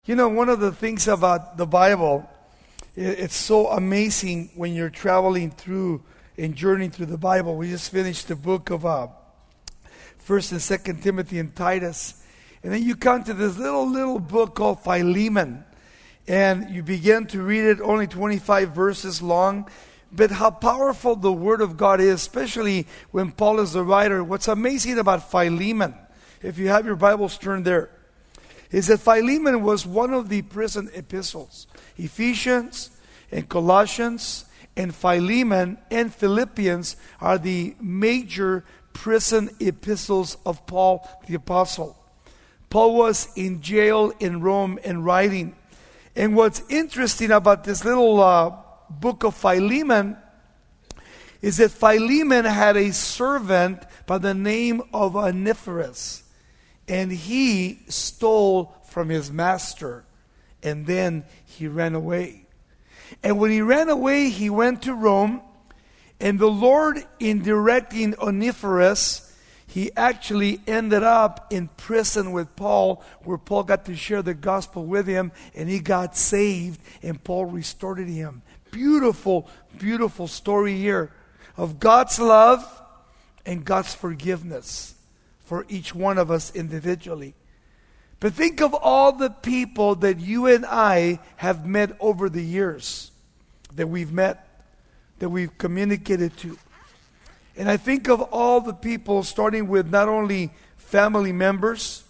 You know, one of the things about the Bible, it's so amazing when you're traveling through and journeying through the Bible. We just finished the book of 1st and 2nd Timothy and Titus. And then you come to this little book called Philemon. And you begin to read it, only 25 verses long. But how powerful the Word of God is, especially when Paul is the writer. What's amazing about Philemon, if you have your Bibles turned there, is that Philemon was one of the prison epistles. Ephesians and Colossians and Philemon and Philippians are the major prison epistles of Paul the Apostle. Paul was in jail in Rome and writing. And what's interesting about this little book of Philemon is that Philemon had a servant by the name of Onesiphorus. And he stole from his master. And then he ran away. And when he ran away, he went to Rome. And the Lord, in directing Onesiphorus, he actually ended up in prison with Paul, where Paul got to share the gospel with him. And he got saved. And Paul restored him. Beautiful, beautiful story here of God's love and God's forgiveness for each one of us individually. But think of all the people that you and I have met over the years, that we've met, that we've communicated to. And I think of all the people, starting with not only family members,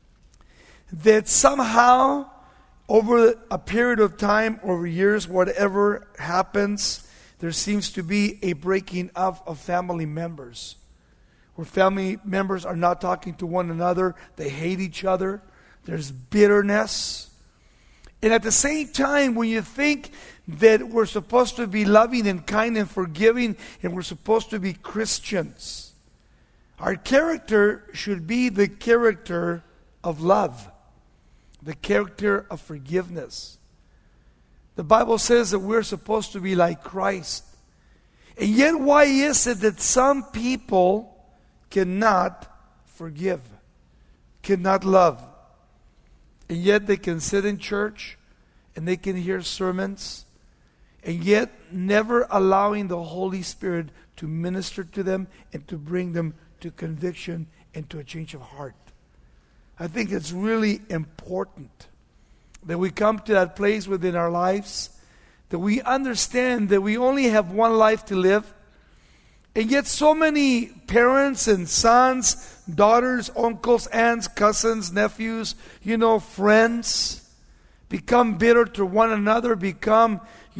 that somehow over a period of time, over years, whatever happens, there seems to be a breaking up of family members, where family members are not talking to one another, they hate each other, there's bitterness. And at the same time, when you think that we're supposed to be loving and kind and forgiving, and we're supposed to be Christians, our character should be the character of love, the character of forgiveness. The Bible says that we're supposed to be like Christ. And yet, why is it that some people cannot forgive, cannot love? And yet they can sit in church and they can hear sermons, and yet never allowing the Holy Spirit to minister to them and to bring them to conviction and to a change of heart. I think it's really important that we come to that place within our lives, that we understand that we only have one life to live. And yet so many parents and sons, daughters, uncles, aunts, cousins, nephews, friends, become bitter to one another, become,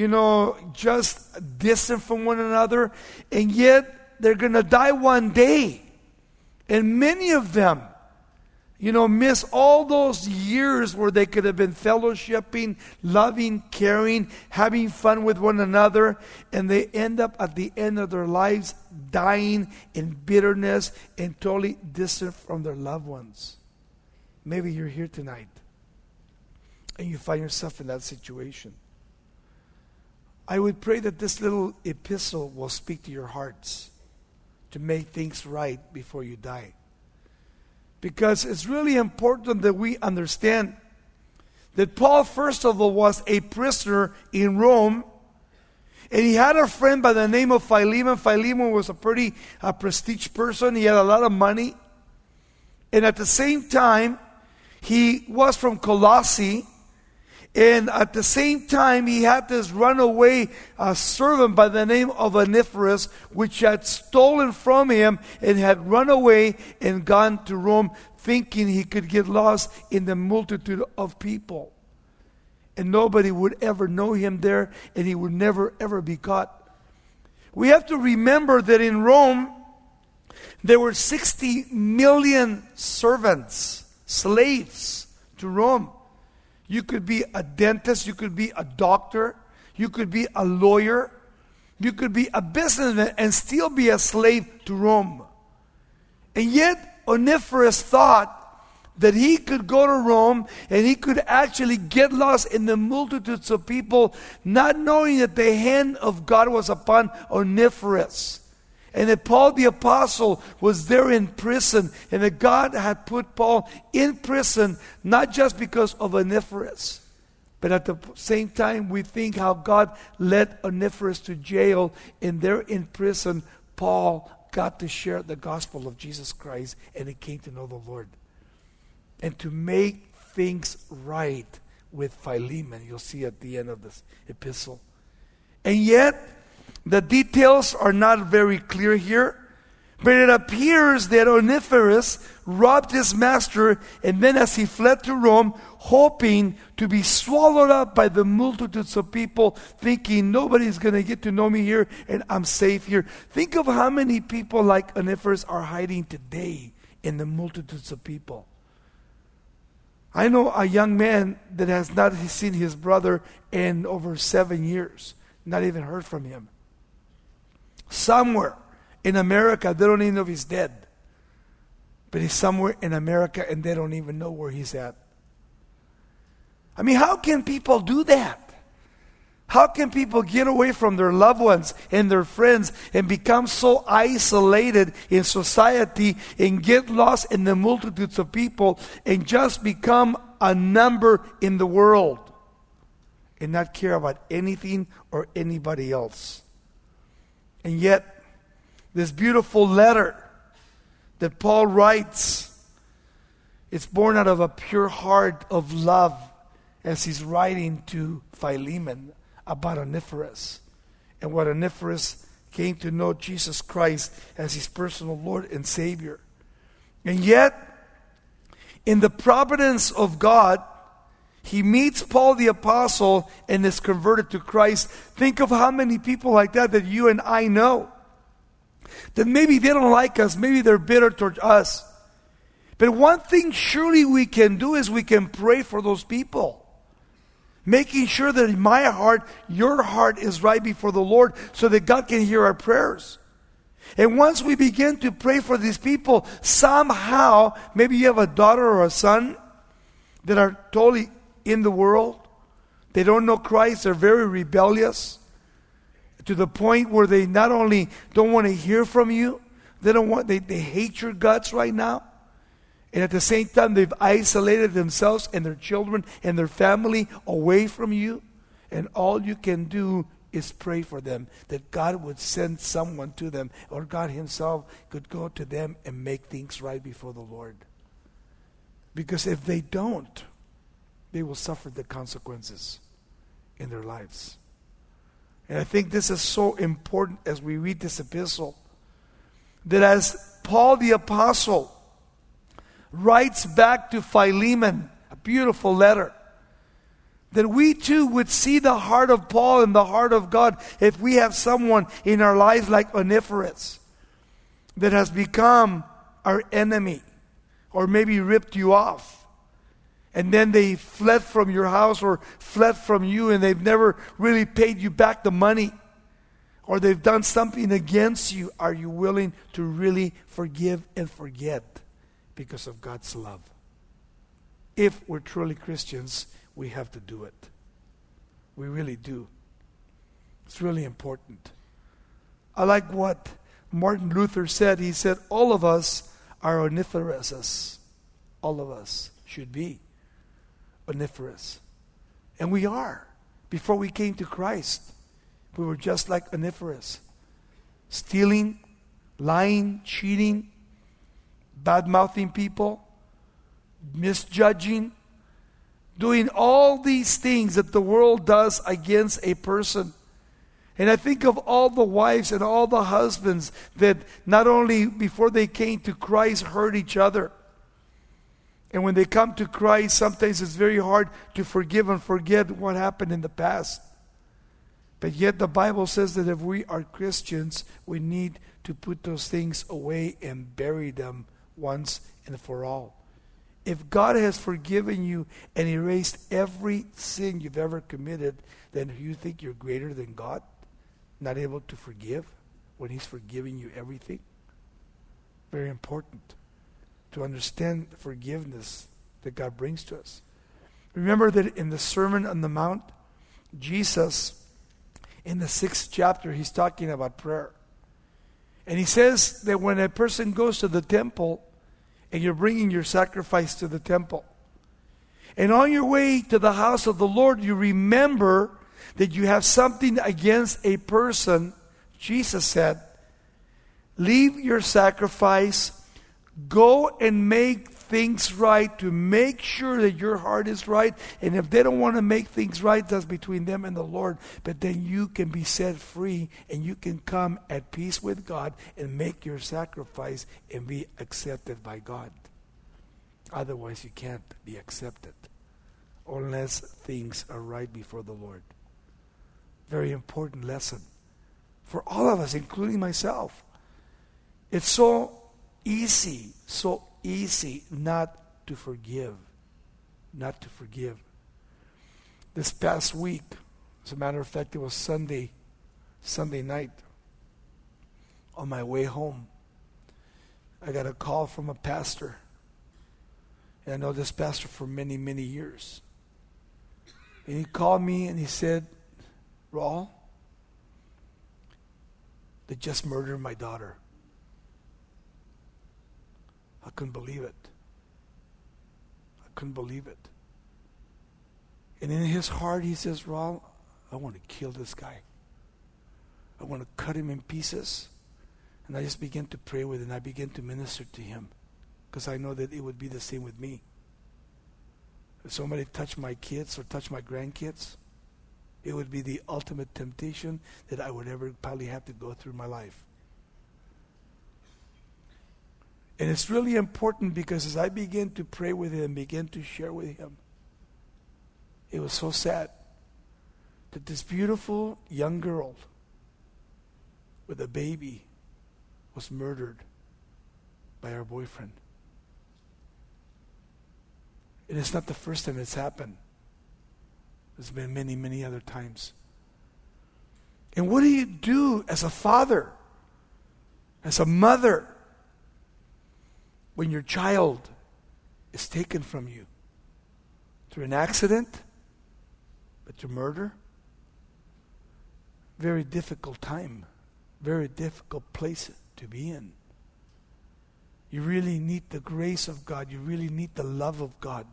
just distant from one another. And yet they're going to die one day. And many of them, miss all those years where they could have been fellowshipping, loving, caring, having fun with one another, and they end up at the end of their lives dying in bitterness and totally distant from their loved ones. Maybe you're here tonight and you find yourself in that situation. I would pray that this little epistle will speak to your hearts to make things right before you die. Because it's really important that we understand that Paul, first of all, was a prisoner in Rome. And he had a friend by the name of Philemon. Philemon was a pretty prestige person. He had a lot of money. And at the same time, he was from Colossae. And at the same time, he had this runaway servant by the name of Onesiphorus, which had stolen from him and had run away and gone to Rome, thinking he could get lost in the multitude of people. And nobody would ever know him there, and he would never, ever be caught. We have to remember that in Rome, there were 60 million servants, slaves to Rome. You could be a dentist, you could be a doctor, you could be a lawyer, you could be a businessman and still be a slave to Rome. And yet, Onesiphorus thought that he could go to Rome and he could actually get lost in the multitudes of people, not knowing that the hand of God was upon Onesiphorus. And that Paul the Apostle was there in prison, and that God had put Paul in prison not just because of Onesiphorus, but at the same time we think how God led Onesiphorus to jail, and there in prison Paul got to share the gospel of Jesus Christ, and he came to know the Lord. And to make things right with Philemon, you'll see at the end of this epistle. And yet, the details are not very clear here, but it appears that Onesiphorus robbed his master, and then as he fled to Rome, hoping to be swallowed up by the multitudes of people, thinking nobody's going to get to know me here and I'm safe here. Think of how many people like Onesiphorus are hiding today in the multitudes of people. I know a young man that has not seen his brother in over 7 years, not even heard from him. Somewhere in America, they don't even know if he's dead. But he's somewhere in America and they don't even know where he's at. I mean, how can people do that? How can people get away from their loved ones and their friends and become so isolated in society and get lost in the multitudes of people and just become a number in the world and not care about anything or anybody else? And yet, this beautiful letter that Paul writes, it's born out of a pure heart of love as he's writing to Philemon about Onesiphorus and what Onesiphorus came to know Jesus Christ as his personal Lord and Savior. And yet, in the providence of God, he meets Paul the Apostle and is converted to Christ. Think of how many people like that you and I know. That maybe they don't like us, maybe they're bitter towards us. But one thing surely we can do is we can pray for those people. Making sure that in my heart, your heart is right before the Lord so that God can hear our prayers. And once we begin to pray for these people, somehow, maybe you have a daughter or a son that are totally in the world. They don't know Christ. They're very rebellious to the point where they not only don't want to hear from you, they hate your guts right now. And at the same time, they've isolated themselves and their children and their family away from you. And all you can do is pray for them, that God would send someone to them, or God himself could go to them and make things right before the Lord. Because if they don't, they will suffer the consequences in their lives. And I think this is so important as we read this epistle, that as Paul the Apostle writes back to Philemon, a beautiful letter, that we too would see the heart of Paul and the heart of God if we have someone in our lives like Onesiphorus that has become our enemy or maybe ripped you off. And then they fled from your house or fled from you and they've never really paid you back the money. Or they've done something against you. Are you willing to really forgive and forget because of God's love? If we're truly Christians, we have to do it. We really do. It's really important. I like what Martin Luther said. He said, all of us are Onesiphorus. All of us should be Onesiphorus. And we are. Before we came to Christ, we were just like Onesiphorus. Stealing, lying, cheating, bad-mouthing people, misjudging, doing all these things that the world does against a person. And I think of all the wives and all the husbands that not only before they came to Christ hurt each other. And when they come to Christ, sometimes it's very hard to forgive and forget what happened in the past. But yet the Bible says that if we are Christians, we need to put those things away and bury them once and for all. If God has forgiven you and erased every sin you've ever committed, then you think you're greater than God, not able to forgive when He's forgiving you everything? Very important to understand the forgiveness that God brings to us. Remember that in the Sermon on the Mount, Jesus, in the 6th chapter, He's talking about prayer. And he says that when a person goes to the temple and you're bringing your sacrifice to the temple, and on your way to the house of the Lord, you remember that you have something against a person, Jesus said, leave your sacrifice, go and make things right to make sure that your heart is right. And if they don't want to make things right, that's between them and the Lord. But then you can be set free and you can come at peace with God and make your sacrifice and be accepted by God. Otherwise, you can't be accepted unless things are right before the Lord. Very important lesson for all of us, including myself. It's so easy not to forgive. Not to forgive. This past week, as a matter of fact, it was Sunday night, on my way home, I got a call from a pastor. And I know this pastor for many, many years. And he called me and he said, Raul, they just murdered my daughter. I couldn't believe it. I couldn't believe it. And in his heart he says, Raul, I want to kill this guy. I want to cut him in pieces. And I just began to pray with him. I began to minister to him. Because I know that it would be the same with me. If somebody touched my kids or touched my grandkids, it would be the ultimate temptation that I would ever probably have to go through my life. And it's really important because as I began to pray with him, began to share with him, it was so sad that this beautiful young girl with a baby was murdered by her boyfriend. And it's not the first time it's happened. There's been many, many other times. And what do you do as a father, as a mother, when your child is taken from you through an accident, but to murder? Very difficult time, very difficult place to be in. You really need the grace of God. You really need the love of God.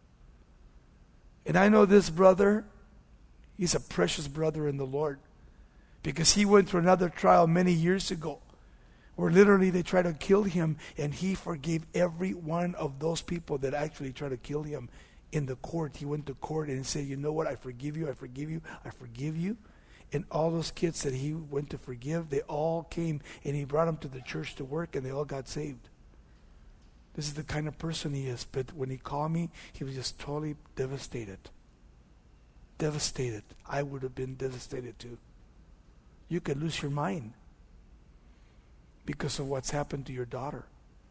And I know this brother, he's a precious brother in the Lord, because he went through another trial many years ago where literally they tried to kill him, and he forgave every one of those people that actually tried to kill him in the court. He went to court and said, you know what, I forgive you, I forgive you, I forgive you. And all those kids that he went to forgive, they all came and he brought them to the church to work, and they all got saved. This is the kind of person he is. But when he called me, he was just totally devastated. Devastated. I would have been devastated too. You could lose your mind because of what's happened to your daughter.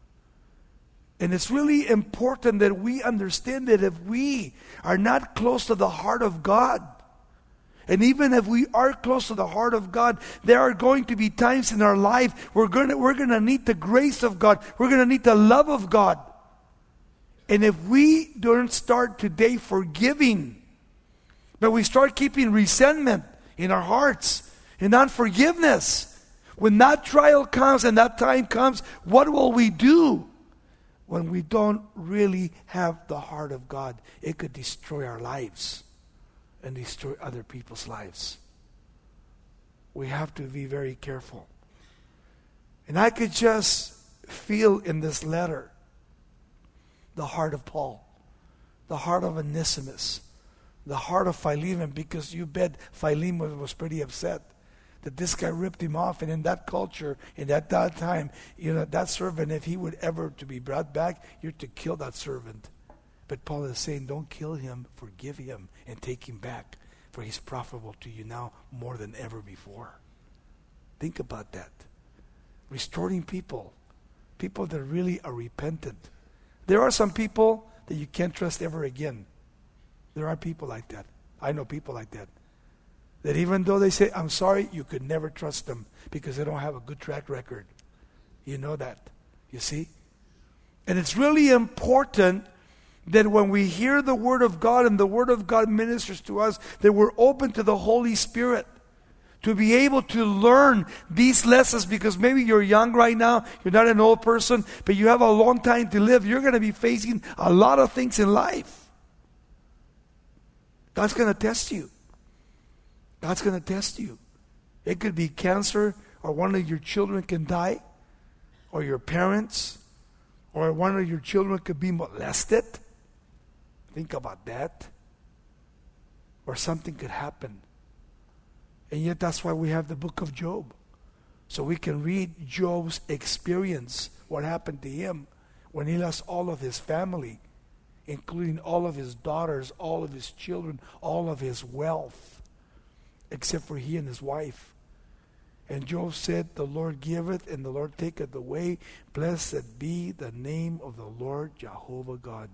And it's really important that we understand that if we are not close to the heart of God, and even if we are close to the heart of God, there are going to be times in our life we're going to need the grace of God. We're going to need the love of God. And if we don't start today forgiving, but we start keeping resentment in our hearts and unforgiveness, when that trial comes and that time comes, what will we do when we don't really have the heart of God? It could destroy our lives and destroy other people's lives. We have to be very careful. And I could just feel in this letter the heart of Paul, the heart of Onesimus, the heart of Philemon, because you bet Philemon was pretty upset that this guy ripped him off. And in that culture, in that time, that servant, if he would ever to be brought back, you're to kill that servant. But Paul is saying, don't kill him, forgive him, and take him back, for he's profitable to you now more than ever before. Think about that. Restoring people that really are repentant. There are some people that you can't trust ever again. There are people like that. I know people like that. That even though they say, I'm sorry, you could never trust them because they don't have a good track record. You know that. You see? And it's really important that when we hear the Word of God and the Word of God ministers to us, that we're open to the Holy Spirit to be able to learn these lessons, because maybe you're young right now, you're not an old person, but you have a long time to live. You're going to be facing a lot of things in life. God's going to test you. God's going to test you. It could be cancer, or one of your children can die, or your parents, or one of your children could be molested. Think about that. Or something could happen. And yet that's why we have the book of Job. So we can read Job's experience, what happened to him when he lost all of his family, including all of his daughters, all of his children, all of his wealth, except for he and his wife. And Job said, the Lord giveth and the Lord taketh away. Blessed be the name of the Lord Jehovah God.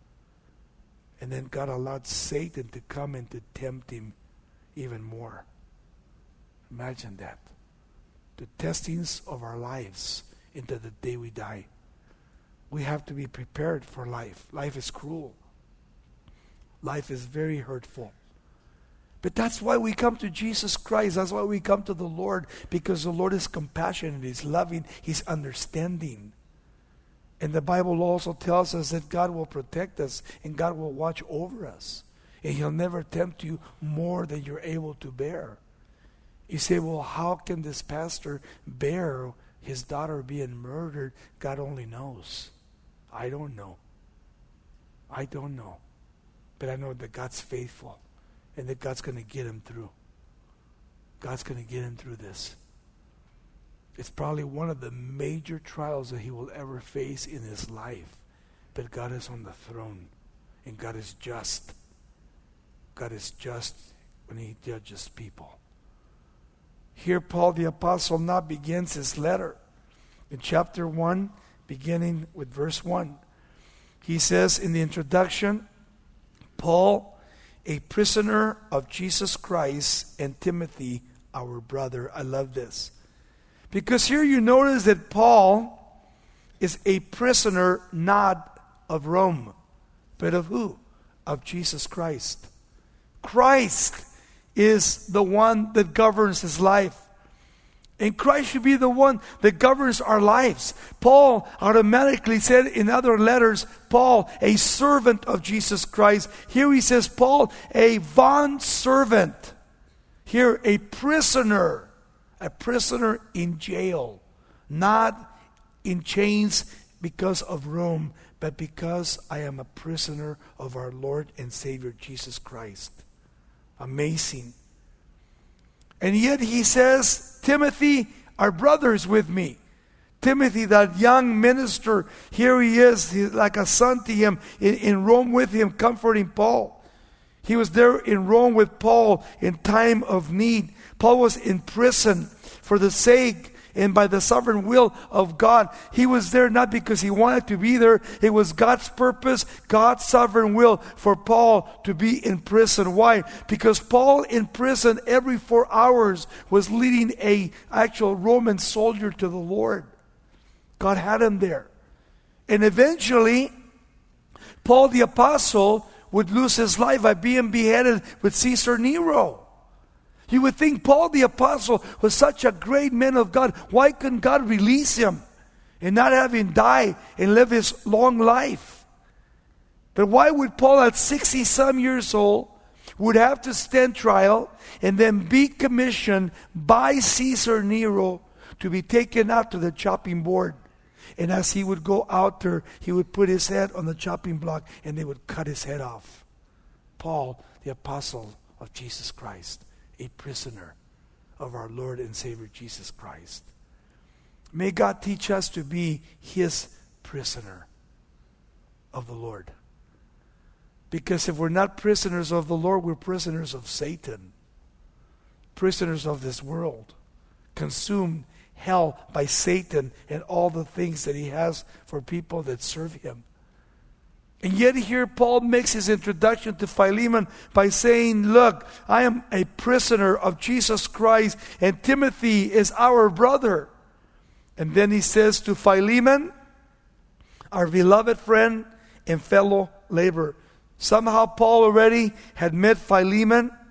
And then God allowed Satan to come and to tempt him even more. Imagine that. The testings of our lives into the day we die. We have to be prepared for life. Life is cruel. Life is very hurtful. But that's why we come to Jesus Christ. That's why we come to the Lord, because the Lord is compassionate, He's loving, He's understanding. And the Bible also tells us that God will protect us and God will watch over us. And He'll never tempt you more than you're able to bear. You say, well, how can this pastor bear his daughter being murdered? God only knows. I don't know. I don't know. But I know that God's faithful and that God's going to get him through. God's going to get him through this. It's probably one of the major trials that he will ever face in his life. But God is on the throne. And God is just. God is just when He judges people. Here Paul the Apostle now begins his letter. In chapter 1, beginning with verse 1. He says in the introduction, Paul, a prisoner of Jesus Christ, and Timothy, our brother. I love this. Because here you notice that Paul is a prisoner not of Rome, but of who? Of Jesus Christ. Christ is the one that governs his life. And Christ should be the one that governs our lives. Paul automatically said in other letters, Paul, a servant of Jesus Christ. Here he says, Paul, a bondservant. Here, a prisoner in jail. Not in chains because of Rome, but because I am a prisoner of our Lord and Savior Jesus Christ. Amazing. And yet he says, Timothy, our brother, is with me. Timothy, that young minister, here he is, he's like a son to him, in Rome with him, comforting Paul. He was there in Rome with Paul in time of need. Paul was in prison for the sake and by the sovereign will of God. He was there not because he wanted to be there. It was God's purpose, God's sovereign will for Paul to be in prison. Why? Because Paul in prison every 4 hours was leading an actual Roman soldier to the Lord. God had him there. And eventually, Paul the Apostle would lose his life by being beheaded with Caesar Nero. You would think Paul the Apostle was such a great man of God. Why couldn't God release him and not have him die and live his long life? But why would Paul at 60-some years old would have to stand trial and then be commissioned by Caesar Nero to be taken out to the chopping board? And as he would go out there, he would put his head on the chopping block and they would cut his head off. Paul, the Apostle of Jesus Christ, a prisoner of our Lord and Savior Jesus Christ. May God teach us to be His prisoner of the Lord. Because if we're not prisoners of the Lord, we're prisoners of Satan. Prisoners of this world. Consumed hell by Satan and all the things that he has for people that serve him. And yet here Paul makes his introduction to Philemon by saying, look, I am a prisoner of Jesus Christ and Timothy is our brother. And then he says to Philemon, our beloved friend and fellow laborer. Somehow Paul already had met Philemon.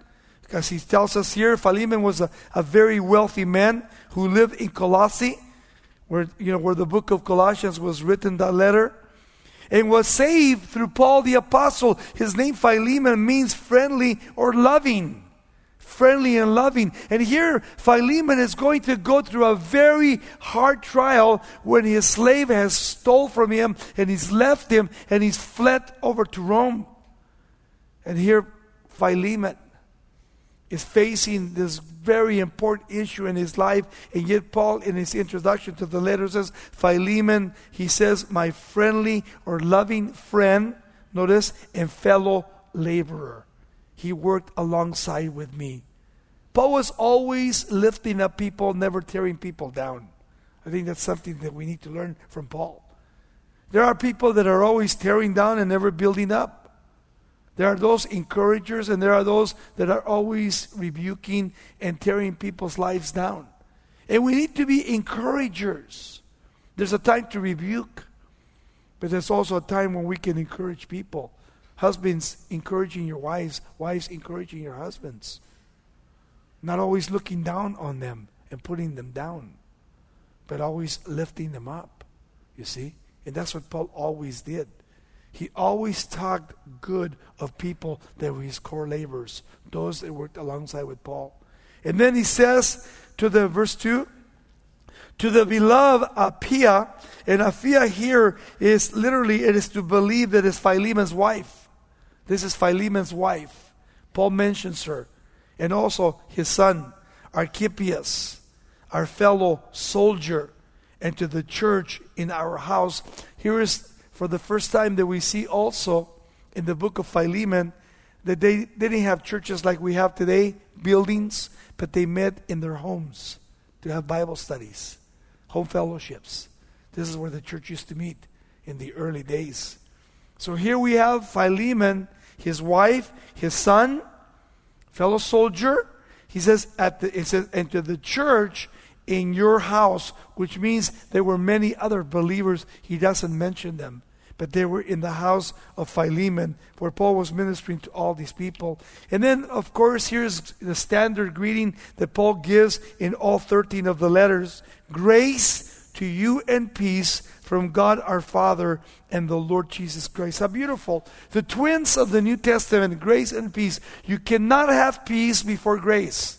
Because he tells us here, Philemon was a very wealthy man who lived in Colossae, where the book of Colossians was written, that letter, and was saved through Paul the apostle. His name Philemon means friendly or loving. Friendly and loving. And here Philemon is going to go through a very hard trial when his slave has stole from him and he's left him and he's fled over to Rome. And here Philemon is facing this very important issue in his life, and yet Paul, in his introduction to the letter, says, Philemon, he says, my friendly or loving friend, notice, and fellow laborer. He worked alongside with me. Paul was always lifting up people, never tearing people down. I think that's something that we need to learn from Paul. There are people that are always tearing down and never building up. There are those encouragers, and there are those that are always rebuking and tearing people's lives down. And we need to be encouragers. There's a time to rebuke, but there's also a time when we can encourage people. Husbands encouraging your wives, wives encouraging your husbands. Not always looking down on them and putting them down, but always lifting them up, you see? And that's what Paul always did. He always talked good of people that were his core laborers, those that worked alongside with Paul. And then he says to the verse 2, to the beloved Apphia, and Apphia here is literally, it is to believe that it's Philemon's wife. This is Philemon's wife. Paul mentions her. And also his son, Archippus, our fellow soldier, and to the church in our house. Here is for the first time that we see also in the book of Philemon that they didn't have churches like we have today, buildings, but they met in their homes to have Bible studies, home fellowships. This is where the church used to meet in the early days. So here we have Philemon, his wife, his son, fellow soldier. He says, and to the church in your house, which means there were many other believers. He doesn't mention them, but they were in the house of Philemon, where Paul was ministering to all these people. And then, of course, here's the standard greeting that Paul gives in all 13 of the letters. Grace to you and peace from God our Father and the Lord Jesus Christ. How beautiful. The twins of the New Testament, grace and peace. You cannot have peace before grace.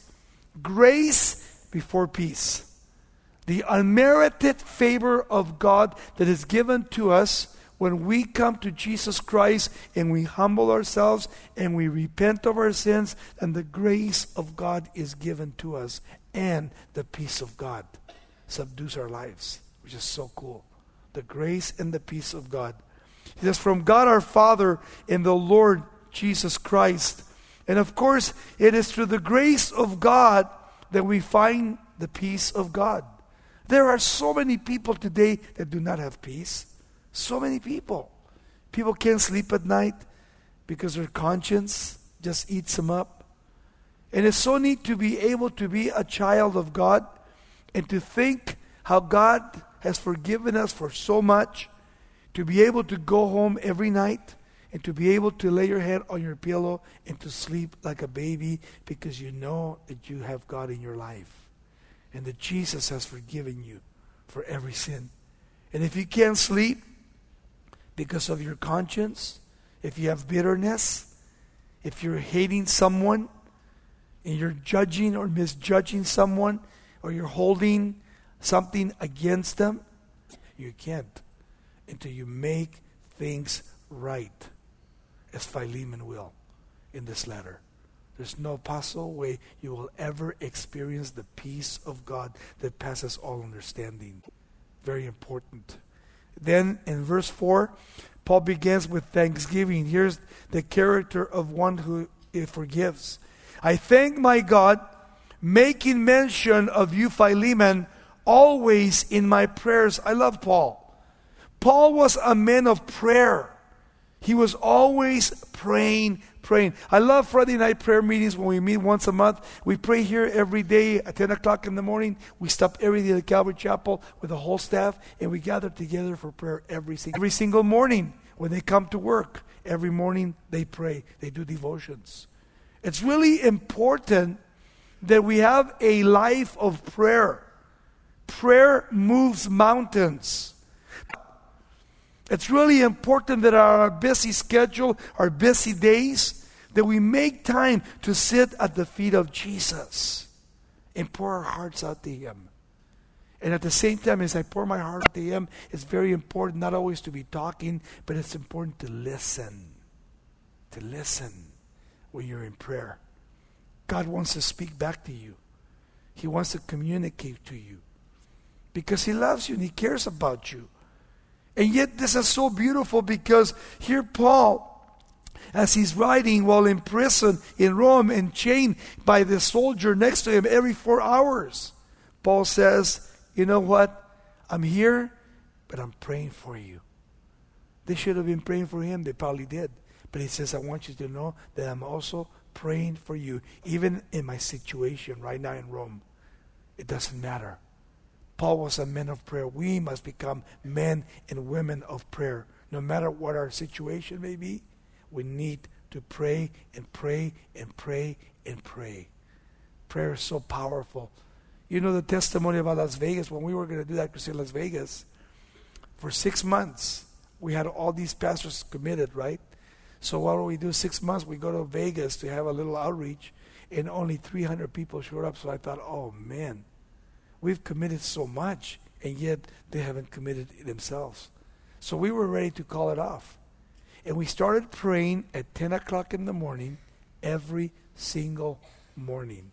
Grace before peace. The unmerited favor of God that is given to us when we come to Jesus Christ and we humble ourselves and we repent of our sins, and the grace of God is given to us, and the peace of God subdues our lives, which is so cool. The grace and the peace of God. He says, from God our Father and the Lord Jesus Christ. And of course, it is through the grace of God that we find the peace of God. There are so many people today that do not have peace. So many people. People can't sleep at night because their conscience just eats them up. And it's so neat to be able to be a child of God and to think how God has forgiven us for so much, to be able to go home every night and to be able to lay your head on your pillow and to sleep like a baby because you know that you have God in your life and that Jesus has forgiven you for every sin. And if you can't sleep because of your conscience, if you have bitterness, if you're hating someone and you're judging or misjudging someone, or you're holding something against them, you can't until you make things right, as Philemon will in this letter. There's no possible way you will ever experience the peace of God that passes all understanding. Very important. Then in verse 4, Paul begins with thanksgiving. Here's the character of one who forgives. I thank my God, making mention of you, Philemon, always in my prayers. I love Paul. Paul was a man of prayer. He was always praying. I love Friday night prayer meetings when we meet once a month. We pray here every day at 10 o'clock in the morning. We stop every day at Calvary Chapel with the whole staff, and we gather together for prayer every single morning when they come to work. Every morning they pray. They do devotions. It's really important that we have a life of prayer. Prayer moves mountains. It's really important that our busy schedule, our busy days, that we make time to sit at the feet of Jesus and pour our hearts out to Him. And at the same time, as I pour my heart out to Him, it's very important not always to be talking, but it's important to listen. To listen when you're in prayer. God wants to speak back to you. He wants to communicate to you. Because He loves you and He cares about you. And yet this is so beautiful because here Paul, as he's writing while in prison in Rome and chained by the soldier next to him every 4 hours, Paul says, you know what? I'm here, but I'm praying for you. They should have been praying for him. They probably did. But he says, I want you to know that I'm also praying for you. Even in my situation right now in Rome, it doesn't matter. Paul was a man of prayer. We must become men and women of prayer. No matter what our situation may be, we need to pray and pray and pray and pray. Prayer is so powerful. You know the testimony about Las Vegas, when we were going to do that crusade in Las Vegas, for 6 months, we had all these pastors committed, right? So what do we do? 6 months, we go to Vegas to have a little outreach, and only 300 people showed up. So I thought, oh man, we've committed so much, and yet they haven't committed themselves. So we were ready to call it off. And we started praying at 10 o'clock in the morning every single morning.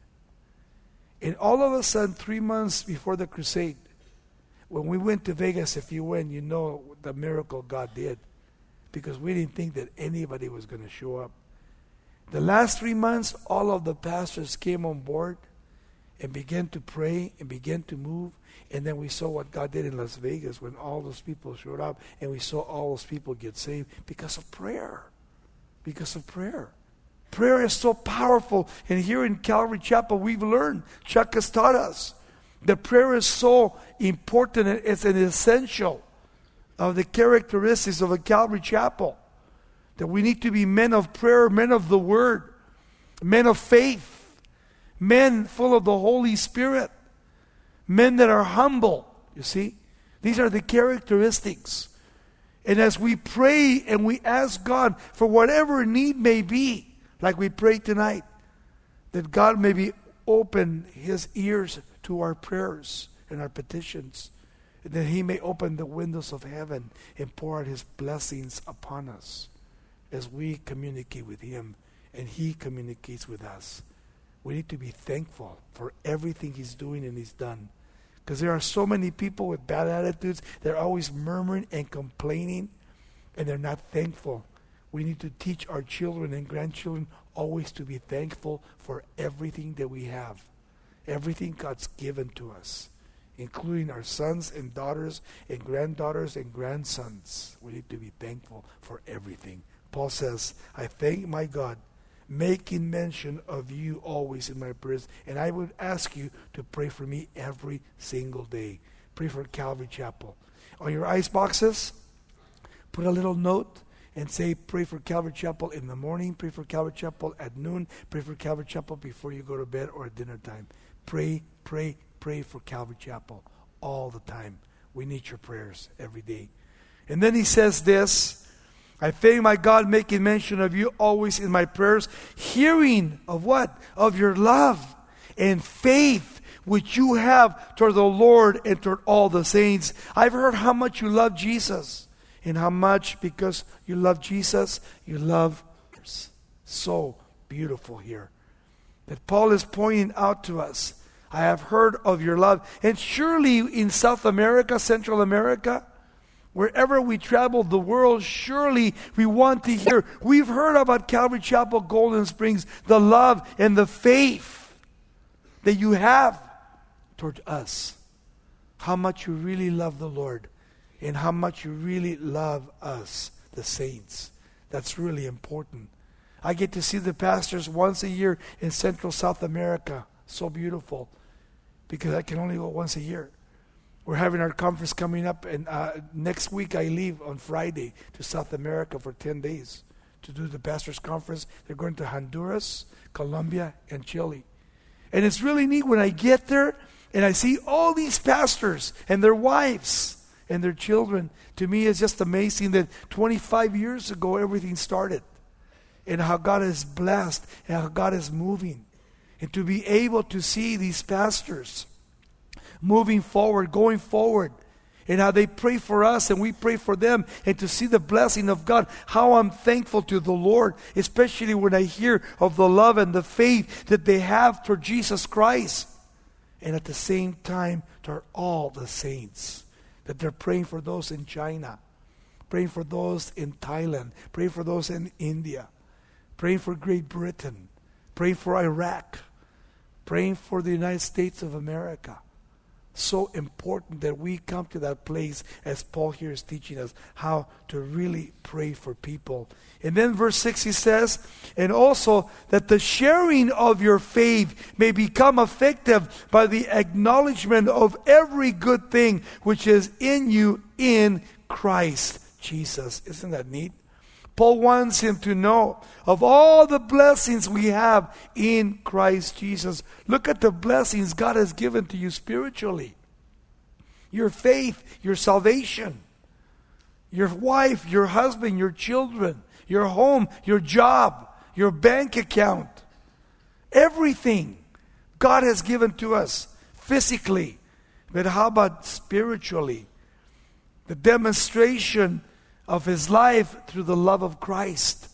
And all of a sudden, 3 months before the crusade, when we went to Vegas, if you went, you know the miracle God did. Because we didn't think that anybody was going to show up. The last 3 months, all of the pastors came on board and began to pray and began to move. And then we saw what God did in Las Vegas when all those people showed up, and we saw all those people get saved because of prayer. Because of prayer. Prayer is so powerful. And here in Calvary Chapel, we've learned, Chuck has taught us, that prayer is so important. It's an essential of the characteristics of a Calvary Chapel. That we need to be men of prayer, men of the Word, men of faith, men full of the Holy Spirit, men that are humble, you see. These are the characteristics. And as we pray and we ask God for whatever need may be, like we prayed tonight, that God may be open His ears to our prayers and our petitions, and that He may open the windows of heaven and pour out His blessings upon us as we communicate with Him and He communicates with us. We need to be thankful for everything He's doing and He's done. Because there are so many people with bad attitudes. They're always murmuring and complaining, and they're not thankful. We need to teach our children and grandchildren always to be thankful for everything that we have. Everything God's given to us, including our sons and daughters and granddaughters and grandsons. We need to be thankful for everything. Paul says, I thank my God, making mention of you always in my prayers. And I would ask you to pray for me every single day. Pray for Calvary Chapel. On your ice boxes, put a little note and say, pray for Calvary Chapel in the morning, pray for Calvary Chapel at noon, pray for Calvary Chapel before you go to bed or at dinner time. Pray, pray, pray for Calvary Chapel all the time. We need your prayers every day. And then he says this, I thank my God, making mention of you always in my prayers, hearing of what? Of your love and faith which you have toward the Lord and toward all the saints. I've heard how much you love Jesus, and how much, because you love Jesus, you love others. So beautiful here that Paul is pointing out to us, I have heard of your love. And surely in South America, Central America, wherever we travel the world, surely we want to hear. We've heard about Calvary Chapel, Golden Springs, the love and the faith that you have toward us. How much you really love the Lord, and how much you really love us, the saints. That's really important. I get to see the pastors once a year in Central South America. So beautiful, because I can only go once a year. We're having our conference coming up, and next week I leave on Friday to South America for 10 days to do the pastors' conference. They're going to Honduras, Colombia, and Chile. And it's really neat when I get there and I see all these pastors and their wives and their children. To me, it's just amazing that 25 years ago everything started, and how God is blessed and how God is moving. And to be able to see these pastors moving forward, going forward, and how they pray for us and we pray for them, and to see the blessing of God, how I'm thankful to the Lord, especially when I hear of the love and the faith that they have for Jesus Christ. And at the same time, to all the saints, that they're praying for those in China, praying for those in Thailand, praying for those in India, praying for Great Britain, praying for Iraq, praying for the United States of America. So important that we come to that place, as Paul here is teaching us, how to really pray for people. And then verse 6 he says, and also that the sharing of your faith may become effective by the acknowledgement of every good thing which is in you in Christ Jesus. Isn't that neat? Paul wants him to know of all the blessings we have in Christ Jesus. Look at the blessings God has given to you spiritually. Your faith, your salvation, your wife, your husband, your children, your home, your job, your bank account. Everything God has given to us physically. But how about spiritually? The demonstration of his life through the love of Christ,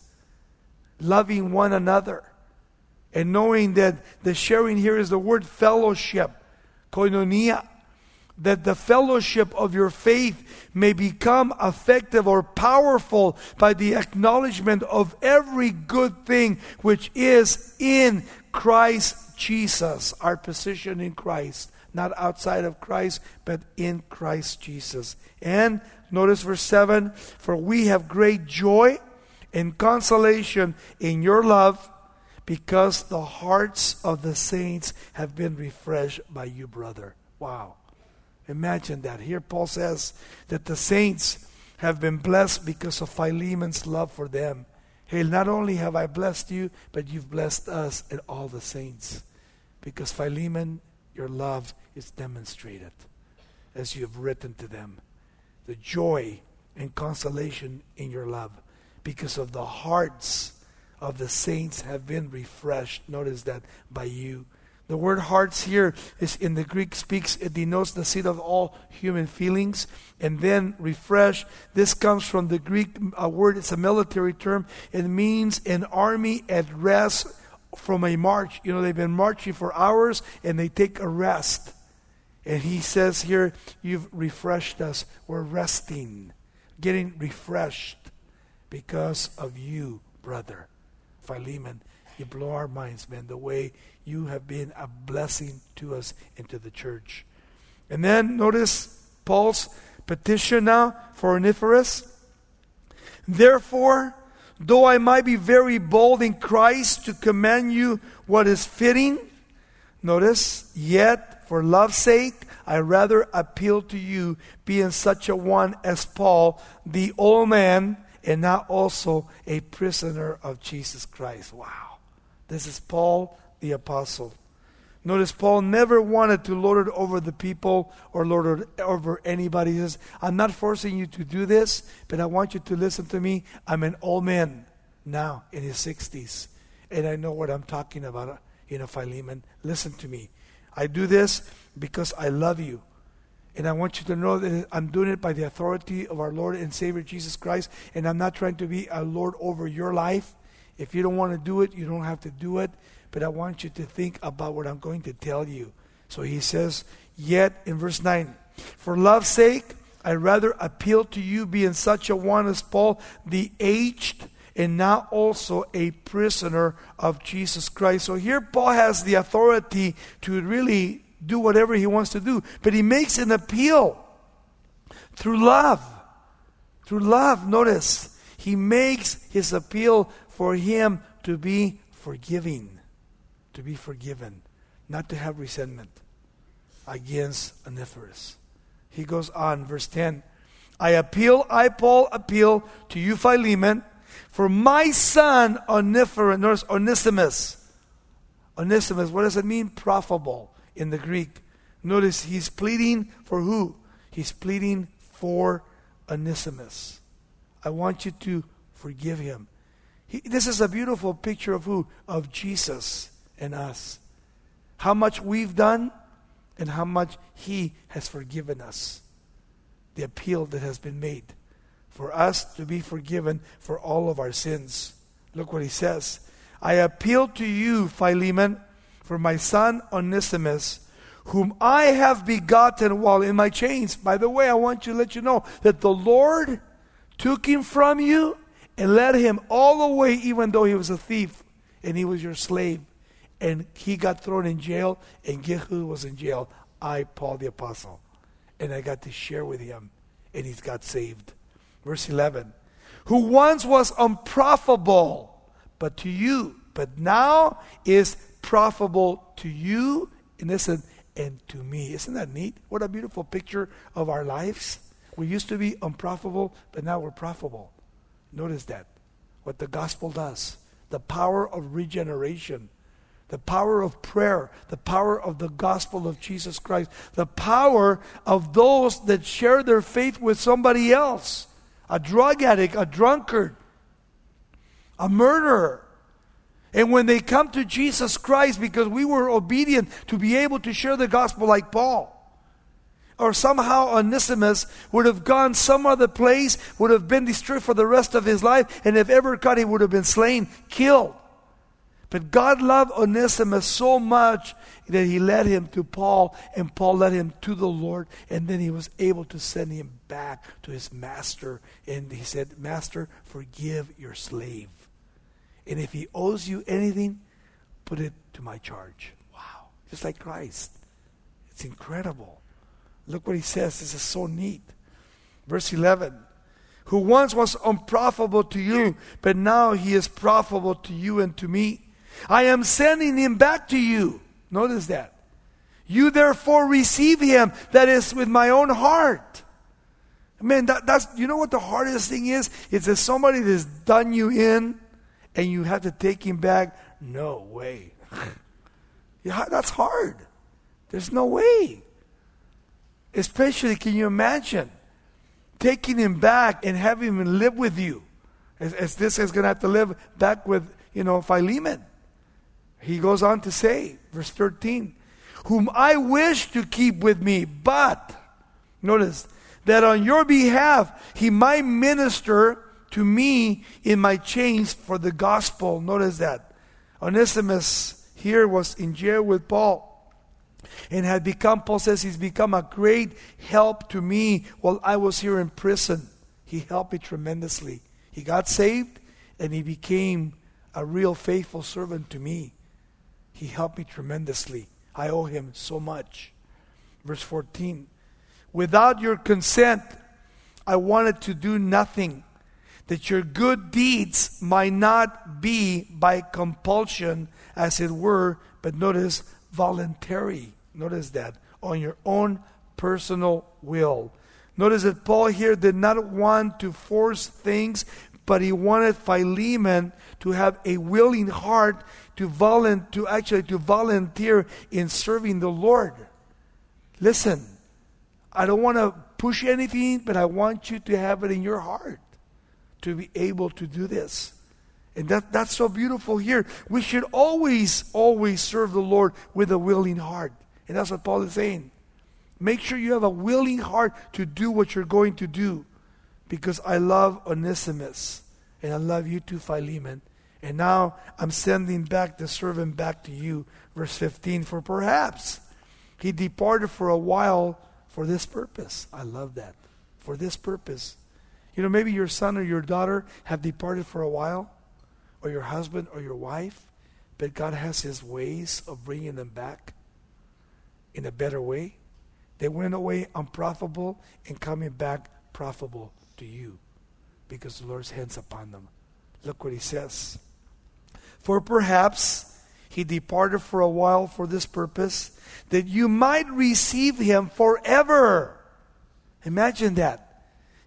loving one another, and knowing that the sharing here is the word fellowship, koinonia, that the fellowship of your faith may become effective or powerful by the acknowledgement of every good thing which is in Christ Jesus. Our position in Christ, not outside of Christ, but in Christ Jesus. And notice verse 7, for we have great joy and consolation in your love, because the hearts of the saints have been refreshed by you, brother. Wow. Imagine that. Here Paul says that the saints have been blessed because of Philemon's love for them. Hey, not only have I blessed you, but you've blessed us and all the saints. Because Philemon, your love is demonstrated as you have written to them. The joy and consolation in your love, because of the hearts of the saints have been refreshed. Notice that, by you. The word hearts here is in the Greek it denotes the seat of all human feelings. And then refresh, this comes from the Greek word, it's a military term. It means an army at rest from a march. You know, they've been marching for hours and they take a rest. And he says here, you've refreshed us. We're resting, getting refreshed because of you, brother. Philemon, you blow our minds, man, the way you have been a blessing to us and to the church. And then notice Paul's petition now for Onesiphorus. Therefore, though I might be very bold in Christ to command you what is fitting, notice, yet for love's sake, I rather appeal to you, being such a one as Paul, the old man, and now also a prisoner of Jesus Christ. Wow. This is Paul the apostle. Notice Paul never wanted to lord it over the people or lord it over anybody. He says, I'm not forcing you to do this, but I want you to listen to me. I'm an old man now in his 60s, and I know what I'm talking about. Philemon, listen to me. I do this because I love you. And I want you to know that I'm doing it by the authority of our Lord and Savior Jesus Christ. And I'm not trying to be a Lord over your life. If you don't want to do it, you don't have to do it. But I want you to think about what I'm going to tell you. So he says, yet in verse 9, for love's sake, I rather appeal to you, being such a one as Paul, the aged, and now also a prisoner of Jesus Christ. So here Paul has the authority to really do whatever he wants to do. But he makes an appeal through love. Through love, notice, he makes his appeal for him to be forgiving. To be forgiven. Not to have resentment against Onesiphorus. He goes on, verse 10. I, Paul, appeal to you, Philemon, For my son Onesimus. Onesimus, what does it mean? Profitable in the Greek. Notice he's pleading for who? He's pleading for Onesimus. I want you to forgive him. This is a beautiful picture of who? Of Jesus and us. How much we've done and how much he has forgiven us. The appeal that has been made for us to be forgiven for all of our sins. Look what he says. I appeal to you, Philemon, for my son Onesimus, whom I have begotten while in my chains. By the way, I want to let you know that the Lord took him from you and led him all the way, even though he was a thief and he was your slave. And he got thrown in jail, and guess who was in jail? I, Paul the Apostle. And I got to share with him, and he's got saved. Verse 11. Who once was unprofitable, but to you, but now is profitable to you, and to me. Isn't that neat? What a beautiful picture of our lives. We used to be unprofitable, but now we're profitable. Notice that. What the gospel does. The power of regeneration. The power of prayer, the power of the gospel of Jesus Christ, the power of those that share their faith with somebody else. A drug addict, a drunkard, a murderer. And when they come to Jesus Christ because we were obedient to be able to share the gospel like Paul, or somehow Onesimus would have gone some other place, would have been destroyed for the rest of his life, and if ever caught, he would have been slain, killed. But God loved Onesimus so much that he led him to Paul, and Paul led him to the Lord, and then he was able to send him back to his master. And he said, Master, forgive your slave. And if he owes you anything, put it to my charge. Wow. Just like Christ. It's incredible. Look what he says. This is so neat. Verse 11. Who once was unprofitable to you, but now he is profitable to you and to me. I am sending him back to you. Notice that. You therefore receive him, that is with my own heart. Man, that's, you know what the hardest thing is? It's that somebody that's done you in and you have to take him back. No way. Yeah, that's hard. There's no way. Especially, can you imagine taking him back and having him live with you? As this is going to have to live back with, Philemon. He goes on to say, verse 13, whom I wish to keep with me, but, notice, that on your behalf he might minister to me in my chains for the gospel. Notice that. Onesimus here was in jail with Paul and had become, Paul says, he's become a great help to me while I was here in prison. He helped me tremendously. He got saved and he became a real faithful servant to me. He helped me tremendously. I owe him so much. Verse 14. Without your consent, I wanted to do nothing, that your good deeds might not be by compulsion, as it were, but notice, voluntary. Notice that. On your own personal will. Notice that Paul here did not want to force things, but he wanted Philemon to have a willing heart to volunteer in serving the Lord. Listen, I don't want to push anything, but I want you to have it in your heart to be able to do this. And that's so beautiful here. We should always serve the Lord with a willing heart. And that's what Paul is saying. Make sure you have a willing heart to do what you're going to do. Because I love Onesimus. And I love you too, Philemon. And now I'm sending back the servant back to you. Verse 15. For perhaps he departed for a while for this purpose. I love that. For this purpose. Maybe your son or your daughter have departed for a while. Or your husband or your wife. But God has his ways of bringing them back in a better way. They went away unprofitable and coming back profitable to you. Because the Lord's hands upon them. Look what he says. For perhaps he departed for a while for this purpose, that you might receive him forever. Imagine that.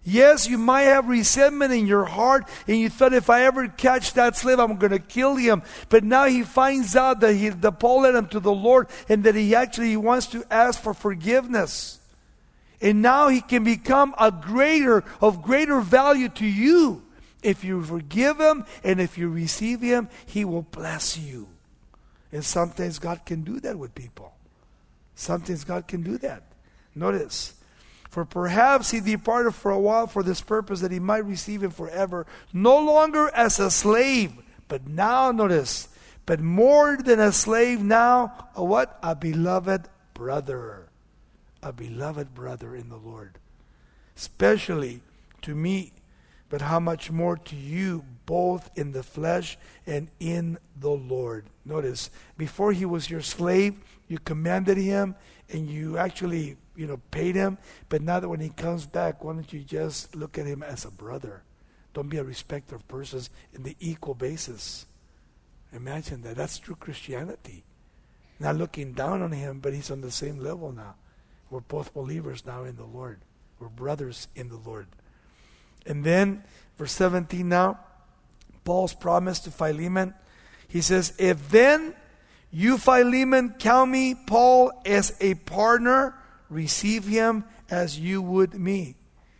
Yes, you might have resentment in your heart, and you thought, if I ever catch that slave, I'm going to kill him. But now he finds out that Paul led him to the Lord, and that he actually wants to ask for forgiveness. And now he can become of greater value to you. If you forgive him and if you receive him, he will bless you. And sometimes God can do that with people. Sometimes God can do that. Notice. For perhaps he departed for a while for this purpose, that he might receive him forever, no longer as a slave, but now, notice, but more than a slave now, a what? A beloved brother. A beloved brother in the Lord. Especially to me, but how much more to you, both in the flesh and in the Lord. Notice, before he was your slave, you commanded him, and you actually paid him. But now that when he comes back, why don't you just look at him as a brother? Don't be a respecter of persons in the equal basis. Imagine that. That's true Christianity. Not looking down on him, but he's on the same level now. We're both believers now in the Lord. We're brothers in the Lord. And then, verse 17 now, Paul's promise to Philemon. He says, if then you, Philemon, count me, Paul, as a partner, receive him as you would me.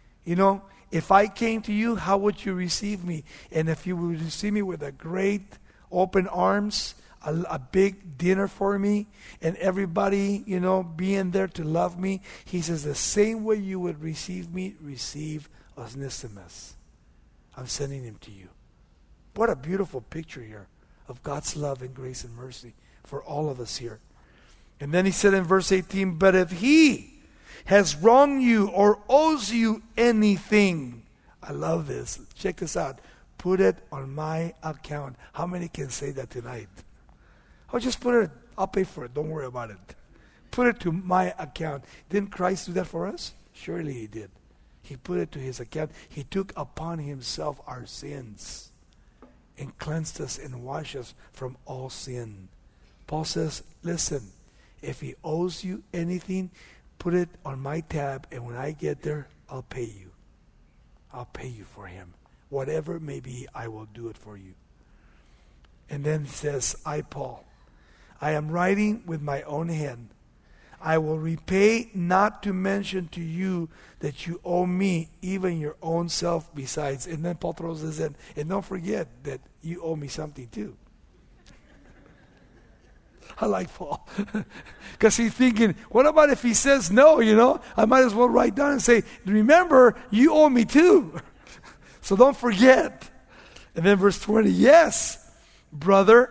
If I came to you, how would you receive me? And if you would receive me with a great open arms, a big dinner for me, and everybody, being there to love me, he says, the same way you would receive me, receive Onesimus. I'm sending him to you. What a beautiful picture here of God's love and grace and mercy for all of us here. And then he said in verse 18, but if he has wronged you or owes you anything, I love this. Check this out. Put it on my account. How many can say that tonight? I'll just put it, I'll pay for it. Don't worry about it. Put it to my account. Didn't Christ do that for us? Surely he did. He put it to his account. He took upon himself our sins and cleansed us and washed us from all sin. Paul says, listen, if he owes you anything, put it on my tab, and when I get there, I'll pay you. I'll pay you for him. Whatever it may be, I will do it for you. And then he says, I, Paul, I am writing with my own hand. I will repay, not to mention to you that you owe me even your own self besides. And then Paul throws this in, and don't forget that you owe me something too. I like Paul. Because he's thinking, what about if he says no, I might as well write down and say, remember, you owe me too. So don't forget. And then verse 20, yes, brother,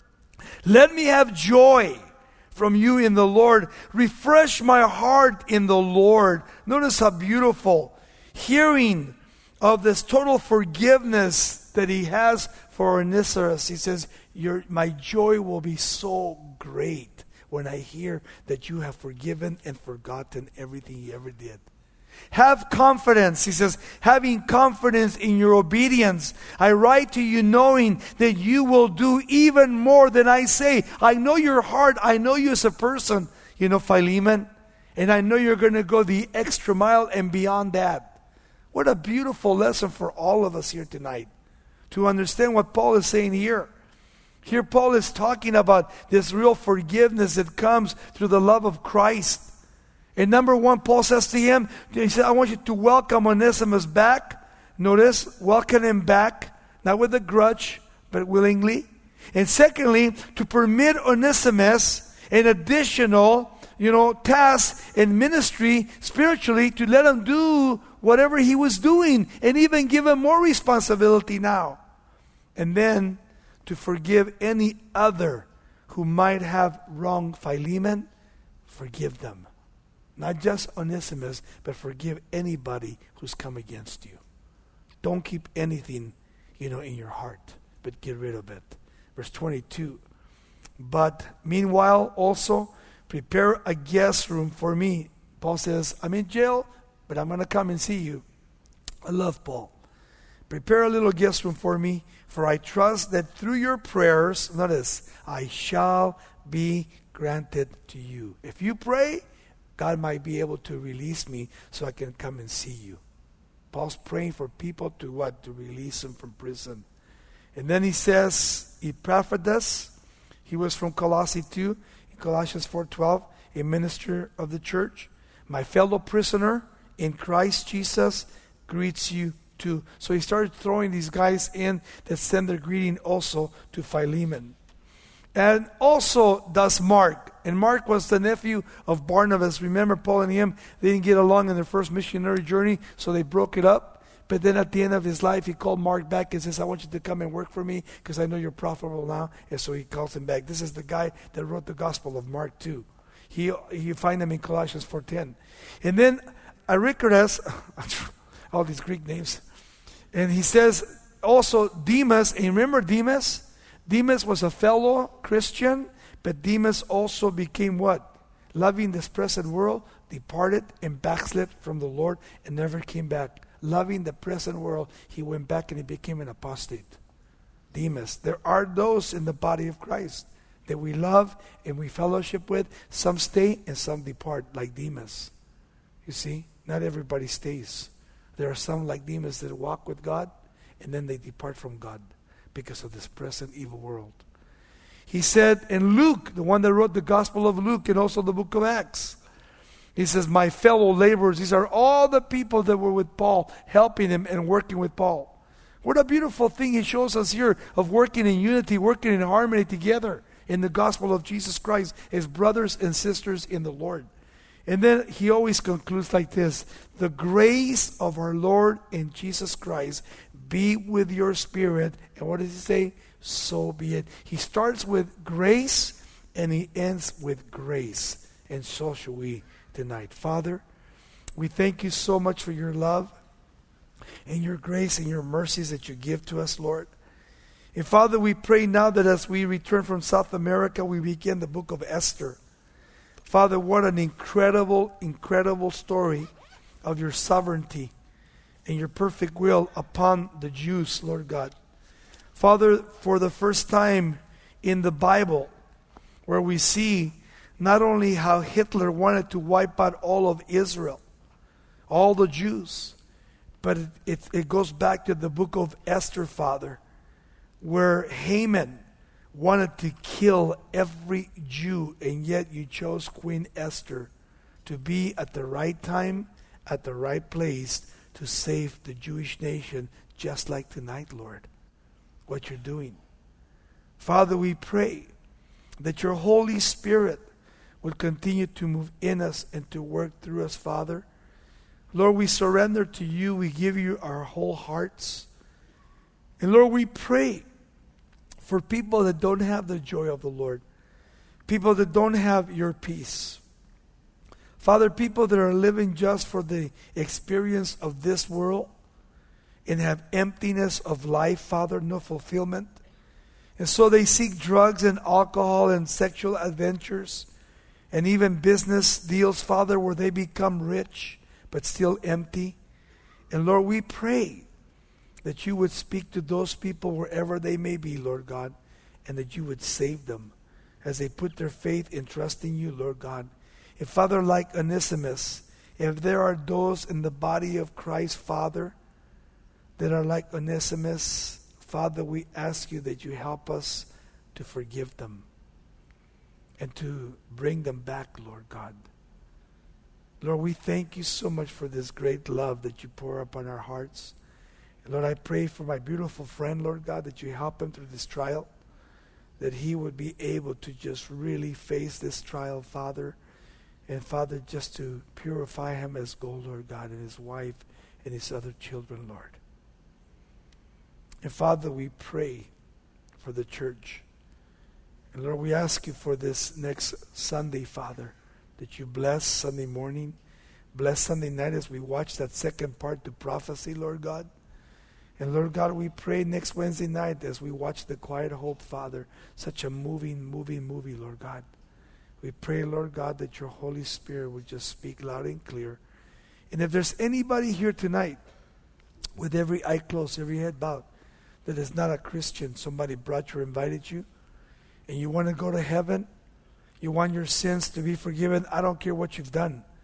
let me have joy from you in the Lord. Refresh my heart in the Lord. Notice how beautiful. Hearing of this total forgiveness that he has for Onesimus, he says, my joy will be so great when I hear that you have forgiven and forgotten everything you ever did. Have confidence, he says, having confidence in your obedience. I write to you knowing that you will do even more than I say. I know your heart. I know you as a person, Philemon. And I know you're going to go the extra mile and beyond that. What a beautiful lesson for all of us here tonight to understand what Paul is saying here. Here Paul is talking about this real forgiveness that comes through the love of Christ. And number one, Paul says to him, he said, I want you to welcome Onesimus back. Notice, welcome him back, not with a grudge, but willingly. And secondly, to permit Onesimus an additional, task in ministry spiritually, to let him do whatever he was doing and even give him more responsibility now. And then to forgive any other who might have wronged Philemon, forgive them. Not just Onesimus, but forgive anybody who's come against you. Don't keep anything, in your heart, but get rid of it. Verse 22. But meanwhile also prepare a guest room for me. Paul says, I'm in jail, but I'm going to come and see you. I love Paul. Prepare a little guest room for me, for I trust that through your prayers, notice, I shall be granted to you. If you pray, God might be able to release me so I can come and see you. Paul's praying for people to what? To release him from prison. And then he says, Epaphroditus, he was from Colossae 2, in Colossians 4:12, a minister of the church. My fellow prisoner in Christ Jesus greets you too. So he started throwing these guys in that send their greeting also to Philemon. And also does Mark. And Mark was the nephew of Barnabas. Remember, Paul and him, they didn't get along in their first missionary journey, so they broke it up. But then at the end of his life, he called Mark back and says, I want you to come and work for me because I know you're profitable now. And so he calls him back. This is the guy that wrote the Gospel of Mark too. You find him in Colossians 4:10. And then Aristarchus, all these Greek names. And he says also Demas, and remember Demas? Demas was a fellow Christian, but Demas also became what? Loving this present world, departed and backslid from the Lord and never came back. Loving the present world, he went back and he became an apostate. Demas. There are those in the body of Christ that we love and we fellowship with. Some stay and some depart, like Demas. You see, not everybody stays. There are some like Demas that walk with God and then they depart from God because of this present evil world. He said, and Luke, the one that wrote the Gospel of Luke and also the book of Acts, he says, my fellow laborers, these are all the people that were with Paul, helping him and working with Paul. What a beautiful thing he shows us here of working in unity, working in harmony together in the gospel of Jesus Christ as brothers and sisters in the Lord. And then he always concludes like this, the grace of our Lord and Jesus Christ be with your spirit. And what does he say? So be it. He starts with grace and he ends with grace. And so shall we tonight. Father, we thank you so much for your love and your grace and your mercies that you give to us, Lord. And Father, we pray now that as we return from South America, we begin the book of Esther. Father, what an incredible, incredible story of your sovereignty and your perfect will upon the Jews, Lord God. Father, for the first time in the Bible, where we see not only how Hitler wanted to wipe out all of Israel, all the Jews, but it goes back to the book of Esther, Father, where Haman wanted to kill every Jew, and yet you chose Queen Esther to be at the right time, at the right place, to save the Jewish nation, just like tonight, Lord, what you're doing. Father, we pray that your Holy Spirit would continue to move in us and to work through us, Father. Lord, we surrender to you. We give you our whole hearts. And Lord, we pray for people that don't have the joy of the Lord, people that don't have your peace. Father, people that are living just for the experience of this world and have emptiness of life, Father, no fulfillment. And so they seek drugs and alcohol and sexual adventures and even business deals, Father, where they become rich but still empty. And Lord, we pray that you would speak to those people wherever they may be, Lord God, and that you would save them as they put their faith and trust in you, Lord God. And Father, like Onesimus, if there are those in the body of Christ, Father, that are like Onesimus, Father, we ask you that you help us to forgive them and to bring them back, Lord God. Lord, we thank you so much for this great love that you pour upon our hearts. And Lord, I pray for my beautiful friend, Lord God, that you help him through this trial, that he would be able to just really face this trial, Father, and Father, just to purify him as gold, Lord God, and his wife and his other children, Lord. And Father, we pray for the church. And Lord, we ask you for this next Sunday, Father, that you bless Sunday morning, bless Sunday night as we watch that second part to prophecy, Lord God. And Lord God, we pray next Wednesday night as we watch The Quiet Hope, Father, such a moving movie, Lord God. We pray, Lord God, that your Holy Spirit would just speak loud and clear. And if there's anybody here tonight with every eye closed, every head bowed, that is not a Christian, somebody brought you or invited you, and you want to go to heaven, you want your sins to be forgiven, I don't care what you've done.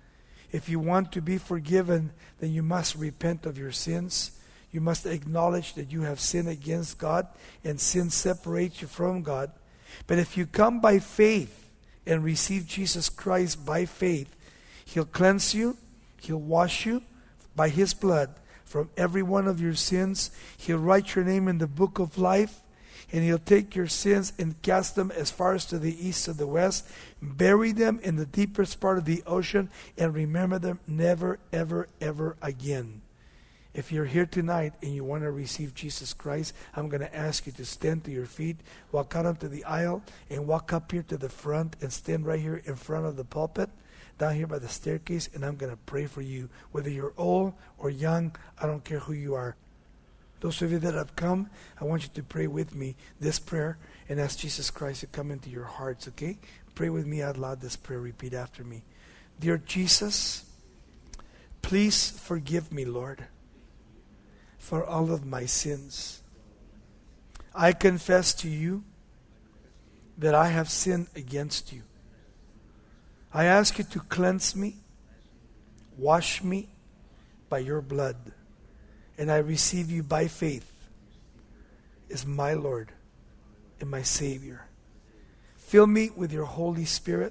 If you want to be forgiven, then you must repent of your sins. You must acknowledge that you have sinned against God, and sin separates you from God. But if you come by faith and receive Jesus Christ by faith, He'll cleanse you, He'll wash you by His blood from every one of your sins. He'll write your name in the book of life, and He'll take your sins and cast them as far as to the east of the west, bury them in the deepest part of the ocean, and remember them never, ever, ever again. If you're here tonight and you want to receive Jesus Christ, I'm going to ask you to stand to your feet, walk out onto the aisle, and walk up here to the front and stand right here in front of the pulpit, down here by the staircase, and I'm going to pray for you. Whether you're old or young, I don't care who you are. Those of you that have come, I want you to pray with me this prayer and ask Jesus Christ to come into your hearts, okay? Pray with me out loud this prayer. Repeat after me. Dear Jesus, please forgive me, Lord, for all of my sins. I confess to you that I have sinned against you. I ask you to cleanse me, wash me by your blood, and I receive you by faith as my Lord and my Savior. Fill me with your Holy Spirit.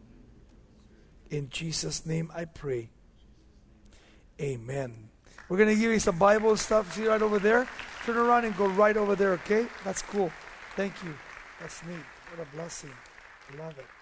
In Jesus' name I pray. Amen. We're going to give you some Bible stuff. See right over there? Turn around and go right over there, okay? That's cool. Thank you. That's neat. What a blessing. I love it.